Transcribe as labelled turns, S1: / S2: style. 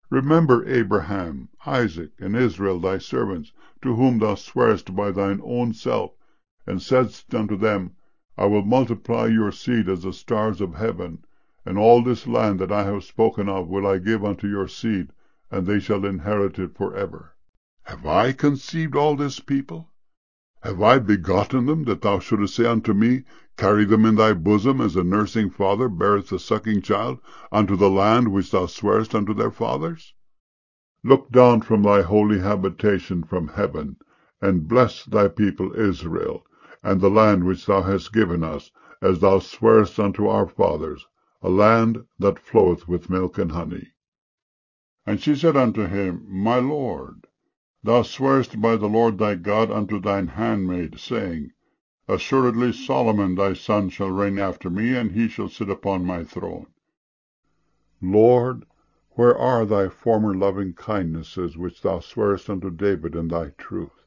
S1: Remember Abraham, Isaac, and Israel thy servants, to whom thou swarest by thine own self, and saidst unto them, I will multiply your seed as the stars of heaven, and all this land that I have spoken of will I give unto your seed, and they shall inherit it for ever. Have I conceived all this people? Have I begotten them, that thou shouldest say unto me, Carry them in thy bosom, as a nursing father beareth the sucking child, unto the land which thou swarest unto their fathers? Look down from thy holy habitation from heaven, and bless thy people Israel, and the land which thou hast given us, as thou swarest unto our fathers, a land that floweth with milk and honey. And she said unto him, My lord, thou swarest by the Lord thy God unto thine handmaid, saying, Assuredly Solomon thy son shall reign after me, and he shall sit upon my throne. Lord, where are thy former loving kindnesses, which thou swarest unto David in thy truth?